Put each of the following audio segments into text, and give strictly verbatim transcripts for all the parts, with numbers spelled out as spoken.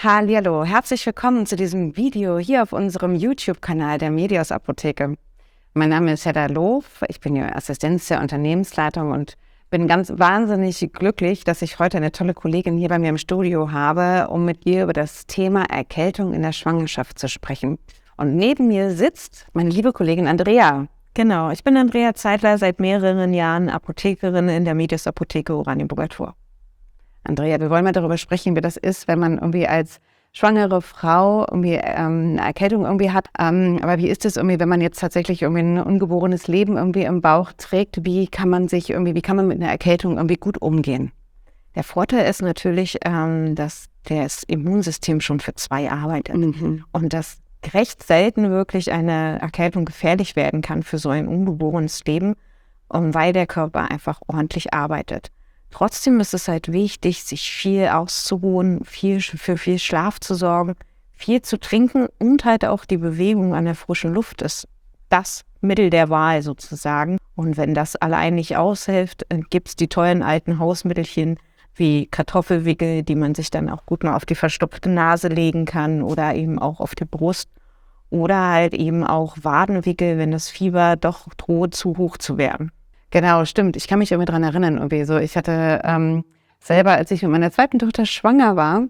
Hallihallo, herzlich willkommen zu diesem Video hier auf unserem YouTube-Kanal der Medios Apotheke. Mein Name ist Hedda Loof, ich bin Ihre Assistenz der Unternehmensleitung und bin ganz wahnsinnig glücklich, dass ich heute eine tolle Kollegin hier bei mir im Studio habe, um mit ihr über das Thema Erkältung in der Schwangerschaft zu sprechen. Und neben mir sitzt meine liebe Kollegin Andrea. Genau, ich bin Andrea Zeitler, seit mehreren Jahren Apothekerin in der Medios Apotheke Oranienburger Tor. Andrea, wir wollen mal darüber sprechen, wie das ist, wenn man irgendwie als schwangere Frau irgendwie ähm, eine Erkältung irgendwie hat. Ähm, aber wie ist es irgendwie, wenn man jetzt tatsächlich irgendwie ein ungeborenes Leben irgendwie im Bauch trägt? Wie kann man sich irgendwie, wie kann man mit einer Erkältung irgendwie gut umgehen? Der Vorteil ist natürlich, ähm, dass das Immunsystem schon für zwei arbeitet Mhm. und dass recht selten wirklich eine Erkältung gefährlich werden kann für so ein ungeborenes Leben, um, weil der Körper einfach ordentlich arbeitet. Trotzdem ist es halt wichtig, sich viel auszuruhen, viel für viel Schlaf zu sorgen, viel zu trinken und halt auch die Bewegung an der frischen Luft ist das Mittel der Wahl sozusagen. Und wenn das allein nicht aushilft, gibt es die tollen alten Hausmittelchen wie Kartoffelwickel, die man sich dann auch gut mal auf die verstopfte Nase legen kann oder eben auch auf die Brust. Oder halt eben auch Wadenwickel, wenn das Fieber doch droht, zu hoch zu werden. Genau, stimmt. Ich kann mich irgendwie daran erinnern, irgendwie so. Ich hatte ähm, selber, als ich mit meiner zweiten Tochter schwanger war,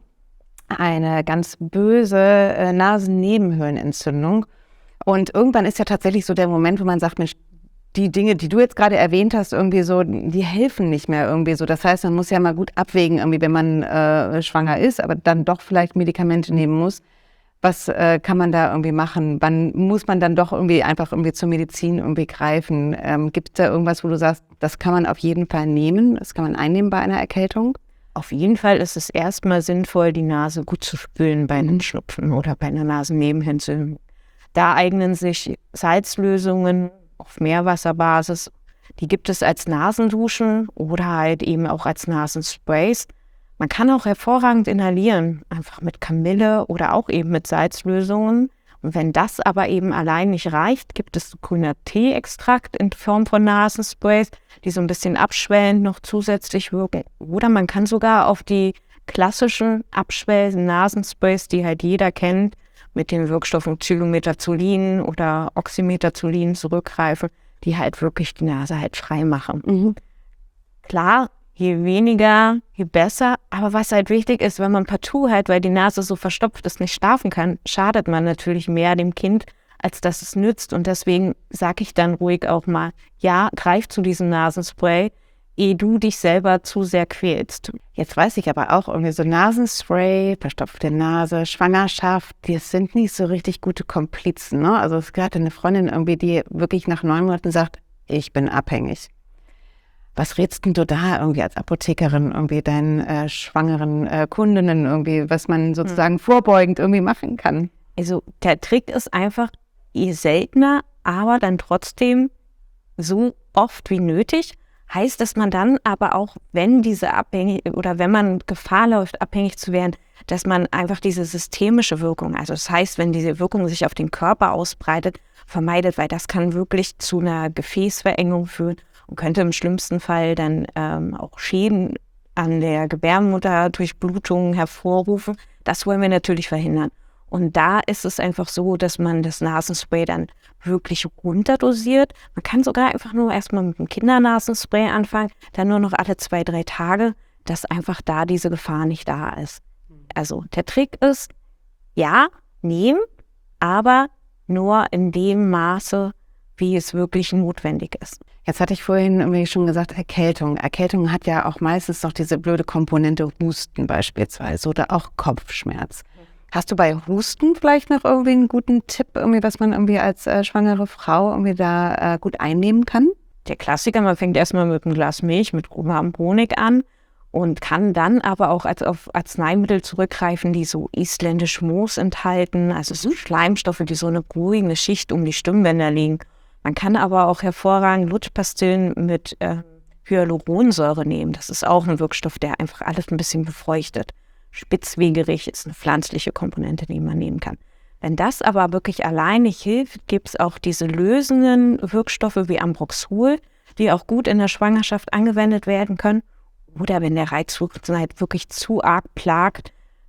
eine ganz böse äh, Nasennebenhöhlenentzündung. Und irgendwann ist ja tatsächlich so der Moment, wo man sagt, Mensch, die Dinge, die du jetzt gerade erwähnt hast, irgendwie so, die helfen nicht mehr irgendwie so. Das heißt, man muss ja mal gut abwägen, irgendwie, wenn man äh, schwanger ist, aber dann doch vielleicht Medikamente nehmen muss. Was äh, kann man da irgendwie machen? Wann muss man dann doch irgendwie einfach irgendwie zur Medizin irgendwie greifen? Ähm, gibt es da irgendwas, wo du sagst, das kann man auf jeden Fall nehmen, das kann man einnehmen bei einer Erkältung? Auf jeden Fall ist es erstmal sinnvoll, die Nase gut zu spülen bei einem Schnupfen oder bei einer Nasennebenhöhlenentzündung. Da eignen sich Salzlösungen auf Meerwasserbasis. Die gibt es als Nasenduschen oder halt eben auch als Nasensprays. Man kann auch hervorragend inhalieren, einfach mit Kamille oder auch eben mit Salzlösungen. Und wenn das aber eben allein nicht reicht, gibt es grüner Tee-Extrakt in Form von Nasensprays, die so ein bisschen abschwellend noch zusätzlich wirken. Oder man kann sogar auf die klassischen abschwellenden Nasensprays, die halt jeder kennt, mit den Wirkstoffen Cylometazolin oder Oxymetazolin zurückgreifen, die halt wirklich die Nase halt frei machen. Mhm. Klar, je weniger, je besser. Aber was halt wichtig ist, wenn man partout halt, weil die Nase so verstopft ist, nicht schlafen kann, schadet man natürlich mehr dem Kind, als dass es nützt. Und deswegen sage ich dann ruhig auch mal, ja, greif zu diesem Nasenspray, ehe du dich selber zu sehr quälst. Jetzt weiß ich aber auch irgendwie so Nasenspray, verstopfte Nase, Schwangerschaft, die sind nicht so richtig gute Komplizen, ne? Also es gab eine Freundin irgendwie, die wirklich nach neun Monaten sagt, ich bin abhängig. Was rätst denn du da irgendwie als Apothekerin irgendwie deinen äh, schwangeren äh, Kundinnen irgendwie, was man sozusagen hm. vorbeugend irgendwie machen kann? Also der Trick ist einfach, je seltener, aber dann trotzdem so oft wie nötig. Heißt, dass man dann aber auch, wenn diese abhängig oder wenn man Gefahr läuft, abhängig zu werden, dass man einfach diese systemische Wirkung, also das heißt, wenn diese Wirkung sich auf den Körper ausbreitet, vermeidet, weil das kann wirklich zu einer Gefäßverengung führen und könnte im schlimmsten Fall dann ähm, auch Schäden an der Gebärmutterdurchblutung hervorrufen. Das wollen wir natürlich verhindern. Und da ist es einfach so, dass man das Nasenspray dann wirklich runterdosiert. Man kann sogar einfach nur erstmal mit dem Kindernasenspray anfangen, dann nur noch alle zwei, drei Tage, dass einfach da diese Gefahr nicht da ist. Also der Trick ist, ja, nehmen, aber nur in dem Maße, wie es wirklich notwendig ist. Jetzt hatte ich vorhin irgendwie schon gesagt, Erkältung. Erkältung hat ja auch meistens noch diese blöde Komponente Husten beispielsweise oder auch Kopfschmerz. Hast du bei Husten vielleicht noch irgendwie einen guten Tipp, irgendwie, was man irgendwie als äh, schwangere Frau irgendwie da äh, gut einnehmen kann? Der Klassiker, man fängt erstmal mit einem Glas Milch, mit warmem Honig an und kann dann aber auch als auf Arzneimittel zurückgreifen, die so isländisch Moos enthalten, also so Schleimstoffe, die so eine beruhigende Schicht um die Stimmbänder legen. Man kann aber auch hervorragend Lutschpastillen mit äh, Hyaluronsäure nehmen. Das ist auch ein Wirkstoff, der einfach alles ein bisschen befeuchtet. Spitzwegerich ist eine pflanzliche Komponente, die man nehmen kann. Wenn das aber wirklich allein nicht hilft, gibt es auch diese lösenden Wirkstoffe wie Ambroxol, die auch gut in der Schwangerschaft angewendet werden können. Oder wenn der Reizhusten halt wirklich zu arg plagt,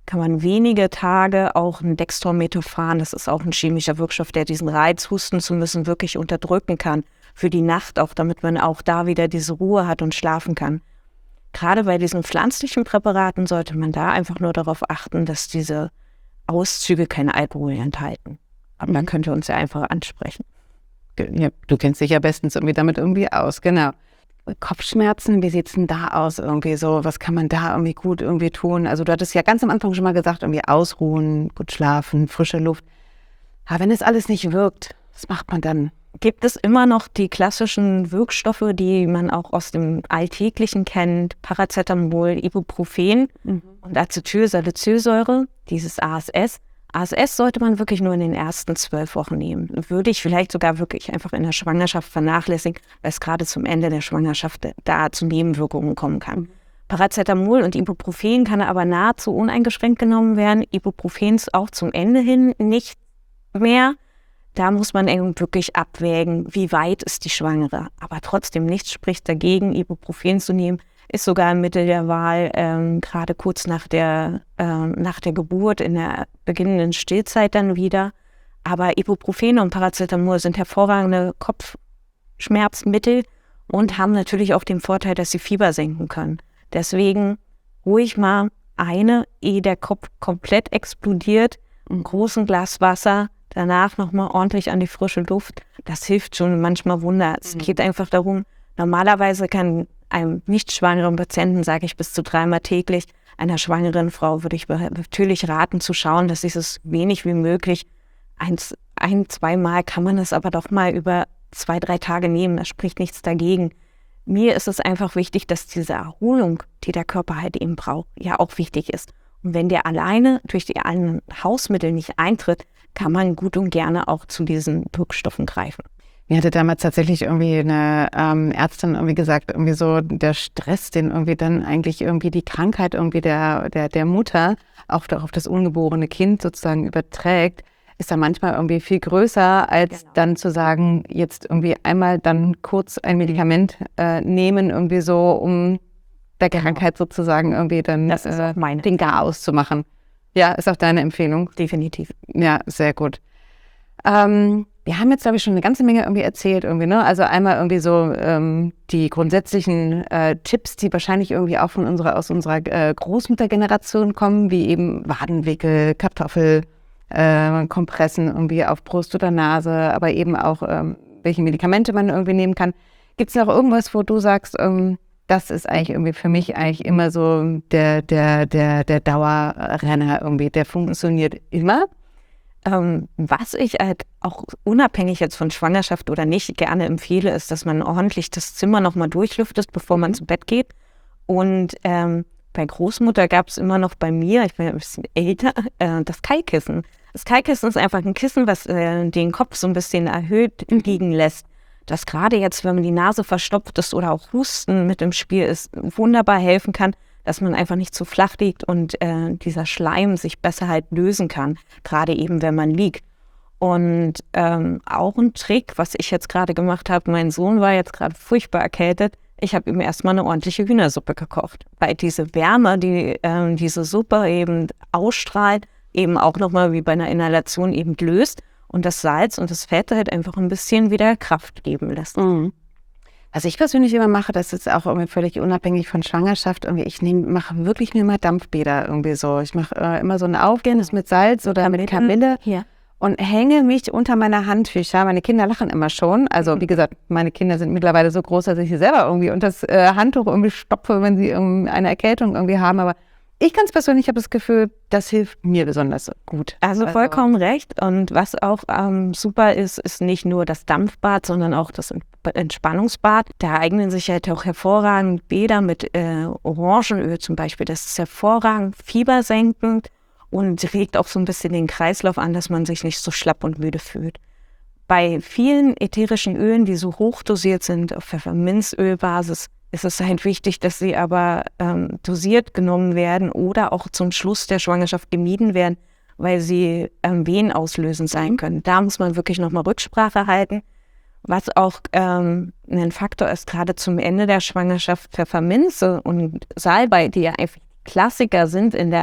kann man wenige Tage auch ein Dextromethorphan, das ist auch ein chemischer Wirkstoff, der diesen Reiz, husten zu müssen, wirklich unterdrücken kann. Für die Nacht auch, damit man auch da wieder diese Ruhe hat und schlafen kann. Gerade bei diesen pflanzlichen Präparaten sollte man da einfach nur darauf achten, dass diese Auszüge keinen Alkohol enthalten. Aber man könnte uns ja einfach ansprechen. Ja, du kennst dich ja bestens irgendwie damit irgendwie aus, genau. Kopfschmerzen, wie sieht's denn da aus irgendwie so? Was kann man da irgendwie gut irgendwie tun? Also du hattest ja ganz am Anfang schon mal gesagt, irgendwie ausruhen, gut schlafen, frische Luft. Aber wenn es alles nicht wirkt, was macht man dann? Gibt es immer noch die klassischen Wirkstoffe, die man auch aus dem Alltäglichen kennt, Paracetamol, Ibuprofen mhm. und Acetylsalicylsäure, dieses A S S. A S S sollte man wirklich nur in den ersten zwölf Wochen nehmen. Würde ich vielleicht sogar wirklich einfach in der Schwangerschaft vernachlässigen, weil es gerade zum Ende der Schwangerschaft da zu Nebenwirkungen kommen kann. Mhm. Paracetamol und Ibuprofen kann aber nahezu uneingeschränkt genommen werden. Ibuprofen auch zum Ende hin nicht mehr. Da muss man eben wirklich abwägen, wie weit ist die Schwangere. Aber trotzdem, nichts spricht dagegen, Ibuprofen zu nehmen. Ist sogar ein Mittel der Wahl, ähm, gerade kurz nach der, ähm, nach der Geburt, in der beginnenden Stillzeit dann wieder. Aber Ibuprofen und Paracetamol sind hervorragende Kopfschmerzmittel und haben natürlich auch den Vorteil, dass sie Fieber senken können. Deswegen ruhig mal eine, ehe der Kopf komplett explodiert, ein großen Glas Wasser, danach nochmal ordentlich an die frische Luft. Das hilft schon manchmal Wunder. Es mhm. geht einfach darum, normalerweise kann einem nicht schwangeren Patienten, sage ich bis zu dreimal täglich, einer schwangeren Frau würde ich natürlich raten zu schauen, dass sie es wenig wie möglich, ein, ein zweimal kann man es aber doch mal über zwei, drei Tage nehmen. Da spricht nichts dagegen. Mir ist es einfach wichtig, dass diese Erholung, die der Körper halt eben braucht, ja auch wichtig ist. Und wenn der alleine durch die anderen Hausmittel nicht eintritt, kann man gut und gerne auch zu diesen Wirkstoffen greifen. Mir hatte damals tatsächlich irgendwie eine ähm, Ärztin irgendwie gesagt, irgendwie so der Stress, den irgendwie dann eigentlich irgendwie die Krankheit irgendwie der, der, der Mutter auch auf das ungeborene Kind sozusagen überträgt, ist dann manchmal irgendwie viel größer, als genau. dann zu sagen, jetzt irgendwie einmal dann kurz ein Medikament äh, nehmen, irgendwie so, um der Krankheit genau. sozusagen irgendwie dann das ist äh, meine den Garaus zu machen. Ja, ist auch deine Empfehlung? Definitiv. Ja, sehr gut. Ähm, wir haben jetzt, glaube ich, schon eine ganze Menge irgendwie erzählt, irgendwie, ne? Also einmal irgendwie so ähm, die grundsätzlichen äh, Tipps, die wahrscheinlich irgendwie auch von unserer, aus unserer äh, Großmuttergeneration kommen, wie eben Wadenwickel, Kartoffel, äh, Kompressen irgendwie auf Brust oder Nase, aber eben auch, ähm, welche Medikamente man irgendwie nehmen kann. Gibt es noch irgendwas, wo du sagst, ähm, das ist eigentlich irgendwie für mich eigentlich immer so der, der, der, der Dauerrenner irgendwie, der funktioniert immer? Ähm, was ich halt auch unabhängig jetzt von Schwangerschaft oder nicht gerne empfehle, ist, dass man ordentlich das Zimmer nochmal durchlüftet, bevor man zu Bett geht. Und ähm, bei Großmutter gab es immer noch bei mir, ich bin ein bisschen älter, äh, das Keikissen. Das Keikissen ist einfach ein Kissen, was äh, den Kopf so ein bisschen erhöht liegen lässt. Das gerade jetzt, wenn man die Nase verstopft ist oder auch Husten mit im Spiel ist, wunderbar helfen kann, dass man einfach nicht zu flach liegt und äh, dieser Schleim sich besser halt lösen kann, gerade eben, wenn man liegt. Und ähm, auch ein Trick, was ich jetzt gerade gemacht habe, mein Sohn war jetzt gerade furchtbar erkältet, ich habe ihm erstmal eine ordentliche Hühnersuppe gekocht, weil diese Wärme, die äh, diese Suppe eben ausstrahlt, eben auch nochmal wie bei einer Inhalation eben löst und das Salz und das Fett halt einfach ein bisschen wieder Kraft geben lässt. Mhm. Was ich persönlich immer mache, das ist auch irgendwie völlig unabhängig von Schwangerschaft, irgendwie ich nehme, mache wirklich mir mal Dampfbäder irgendwie so. Ich mache äh, immer so ein Aufgießendes mit Salz oder mit Kamille ja. und hänge mich unter meine Handtücher. Meine Kinder lachen immer schon. Also wie gesagt, meine Kinder sind mittlerweile so groß, dass ich sie selber irgendwie unter das äh, Handtuch irgendwie stopfe, wenn sie um, eine Erkältung irgendwie haben. Aber ich ganz persönlich habe das Gefühl, das hilft mir besonders gut. Also vollkommen also. recht. Und was auch ähm, super ist, ist nicht nur das Dampfbad, sondern auch das Entspannungsbad. Da eignen sich halt auch hervorragend Bäder mit äh, Orangenöl zum Beispiel. Das ist hervorragend fiebersenkend und regt auch so ein bisschen den Kreislauf an, dass man sich nicht so schlapp und müde fühlt. Bei vielen ätherischen Ölen, die so hochdosiert sind, auf Pfefferminzölbasis, ist es halt wichtig, dass sie aber ähm, dosiert genommen werden oder auch zum Schluss der Schwangerschaft gemieden werden, weil sie ähm, venenauslösend sein können. Da muss man wirklich nochmal Rücksprache halten. Was auch ähm, ein Faktor ist, gerade zum Ende der Schwangerschaft, Pfefferminze und Salbei, die ja einfach Klassiker sind in der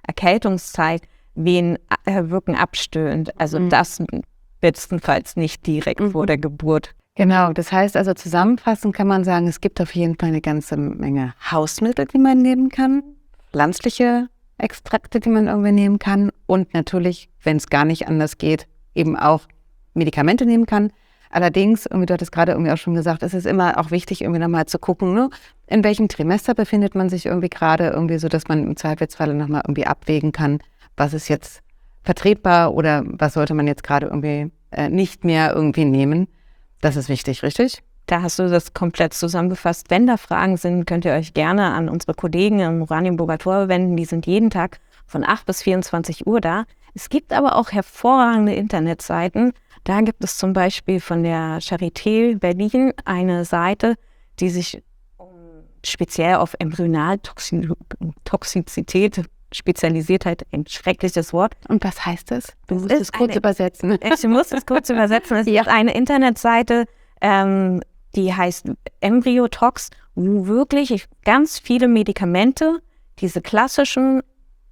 Erkältungszeit Wehen äh, wirken abstößend. Also Mhm. das bestenfalls nicht direkt Mhm. vor der Geburt. Genau, das heißt also zusammenfassend kann man sagen, es gibt auf jeden Fall eine ganze Menge Hausmittel, die man nehmen kann, pflanzliche Extrakte, die man irgendwie nehmen kann und natürlich, wenn es gar nicht anders geht, eben auch Medikamente nehmen kann. Allerdings, irgendwie, du hattest gerade irgendwie auch schon gesagt, es ist immer auch wichtig, irgendwie nochmal zu gucken, ne? In welchem Trimester befindet man sich irgendwie gerade, irgendwie so, dass man im Zweifelsfall nochmal irgendwie abwägen kann, was ist jetzt vertretbar oder was sollte man jetzt gerade irgendwie äh, nicht mehr irgendwie nehmen. Das ist wichtig, richtig? Da hast du das komplett zusammengefasst. Wenn da Fragen sind, könnt ihr euch gerne an unsere Kollegen im Oranienburger Tor wenden. Die sind jeden Tag von acht bis vierundzwanzig Uhr da. Es gibt aber auch hervorragende Internetseiten. Da gibt es zum Beispiel von der Charité Berlin eine Seite, die sich um, speziell auf Embryonaltoxizität spezialisiert hat. Ein schreckliches Wort. Und was heißt das? Du Das musst ist es kurz eine- übersetzen. Ich muss es kurz übersetzen. Es Ja. ist eine Internetseite, ähm, die heißt Embryotox, wo wirklich ganz viele Medikamente, diese klassischen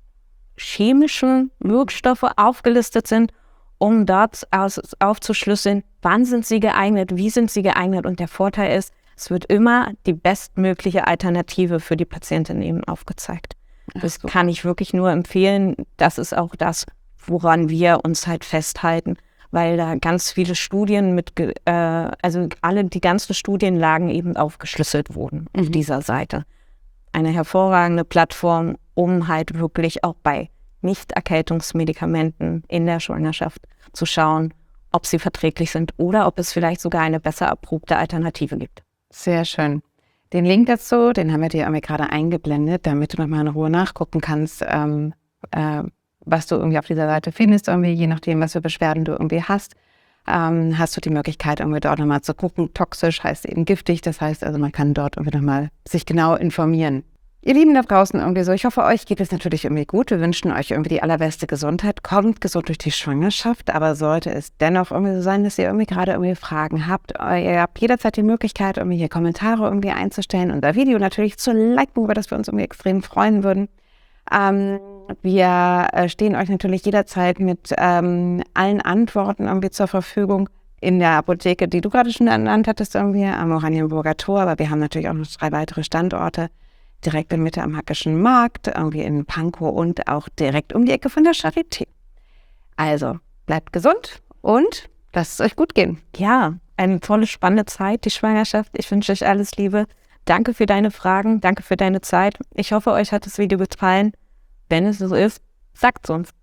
chemischen Wirkstoffe aufgelistet sind, um dort aus, aufzuschlüsseln, wann sind sie geeignet, wie sind sie geeignet. Und der Vorteil ist, es wird immer die bestmögliche Alternative für die Patientin eben aufgezeigt. Das Ach so. kann ich wirklich nur empfehlen. Das ist auch das, woran wir uns halt festhalten, weil da ganz viele Studien mit, ge- äh, also alle die ganzen Studienlagen eben aufgeschlüsselt wurden auf Mhm. dieser Seite. Eine hervorragende Plattform, um halt wirklich auch bei Nicht-Erkältungsmedikamenten in der Schwangerschaft zu schauen, ob sie verträglich sind oder ob es vielleicht sogar eine besser erprobte Alternative gibt. Sehr schön. Den Link dazu, den haben wir dir irgendwie gerade eingeblendet, damit du nochmal in Ruhe nachgucken kannst, ähm, äh, was du irgendwie auf dieser Seite findest, irgendwie, je nachdem, was für Beschwerden du irgendwie hast. Ähm, hast du die Möglichkeit, irgendwie dort nochmal zu gucken. Toxisch heißt eben giftig, das heißt also, man kann dort irgendwie nochmal sich genau informieren. Ihr Lieben da draußen irgendwie so, ich hoffe, euch geht es natürlich irgendwie gut. Wir wünschen euch irgendwie die allerbeste Gesundheit. Kommt gesund durch die Schwangerschaft, aber sollte es dennoch irgendwie so sein, dass ihr irgendwie gerade irgendwie Fragen habt, ihr habt jederzeit die Möglichkeit, irgendwie hier Kommentare irgendwie einzustellen und das Video natürlich zu liken, über das wir uns irgendwie extrem freuen würden. Ähm, wir äh, stehen euch natürlich jederzeit mit ähm, allen Antworten irgendwie zur Verfügung in der Apotheke, die du gerade schon ernannt hattest, irgendwie am Oranienburger Tor, aber wir haben natürlich auch noch drei weitere Standorte. Direkt in Mitte am Hackischen Markt, irgendwie in Pankow und auch direkt um die Ecke von der Charité. Also, bleibt gesund und lasst es euch gut gehen. Ja, eine tolle, spannende Zeit, die Schwangerschaft. Ich wünsche euch alles Liebe. Danke für deine Fragen, danke für deine Zeit. Ich hoffe, euch hat das Video gefallen. Wenn es so ist, sagt es uns.